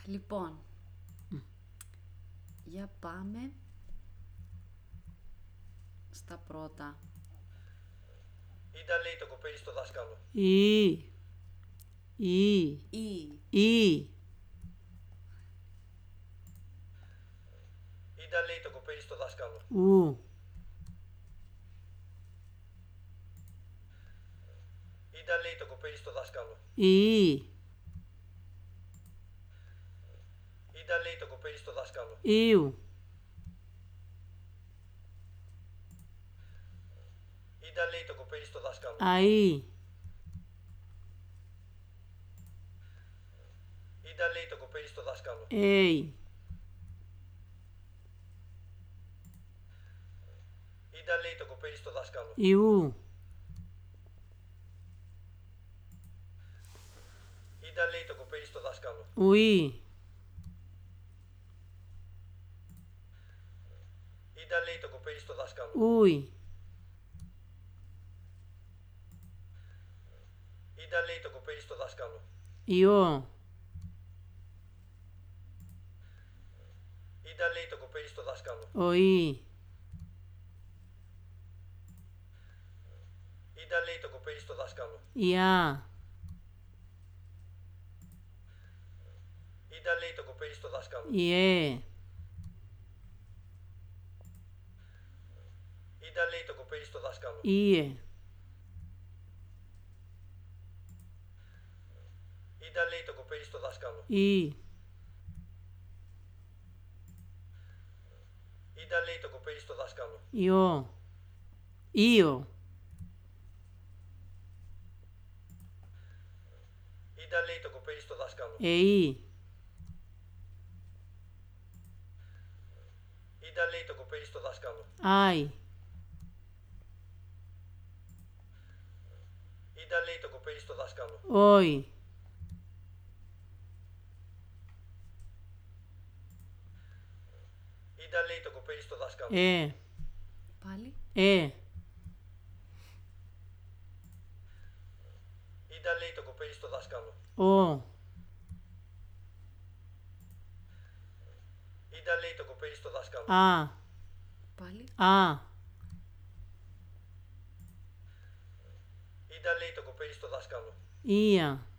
Λοιπόν, για πάμε στα πρώτα. Ήταν, λέει, το κοπέλι στο δάσκαλο. Ή. Ήταν, λέει, το κοπέλι στο δάσκαλο. Ου. Ήταν, λέει, το κοπέλι στο δάσκαλο. Ή. Ήταν, λέει, το κοπέλι στο δάσκαλο. Ήου. Ήταν, λέει, το κοπέλι στο δάσκαλο. Αΐ. Ήταν, λέει, το κοπέλι στο δάσκαλο. Έι. Ήταν, λέει, το κοπέλι στο δάσκαλο. Ιού. Ήταν, λέει, το κοπέλι στο δάσκαλο. Ουί. Ήταν, λέει, το κοπέλι στο δάσκαλο. Ούι. Ήταν, λέει, το κοπέλι στο δάσκαλο. Ιώ. Ήταν, λέει, το κοπέλι στο δάσκαλο. Οΐ. Ήταν, λέει, το κοπέλι στο δάσκαλο. Ιά. Ήταν, λέει, το κοπέλι στο δάσκαλο. Ιέ. Ήταν, λέει, το κοπέλι στο δάσκαλο. Ήε. Ήταν, λέει, το κοπέλι στο δάσκαλο. Ή. Ήταν, λέει, το κοπέλι στο δάσκαλο. Ιώ. Ήο. Ήταν, λέει, το κοπέλι στο δάσκαλο. Εΐ. Ήταν, λέει, το κοπέλι στο δάσκαλο. Άι. Ήταν, λέει, το κοπέλι στο δάσκαλο. Όι. Ήταν, λέει, το κοπέλι στο δάσκαλο. Πάλι. Ήταν, λέει, το κοπέλι στο δάσκαλο. Ω. Ήταν, λέει, το κοπέλι στο δάσκαλο. Α. Πάλι. Ήταν, λέει, το κοπέλι στο δάσκαλο. Ία.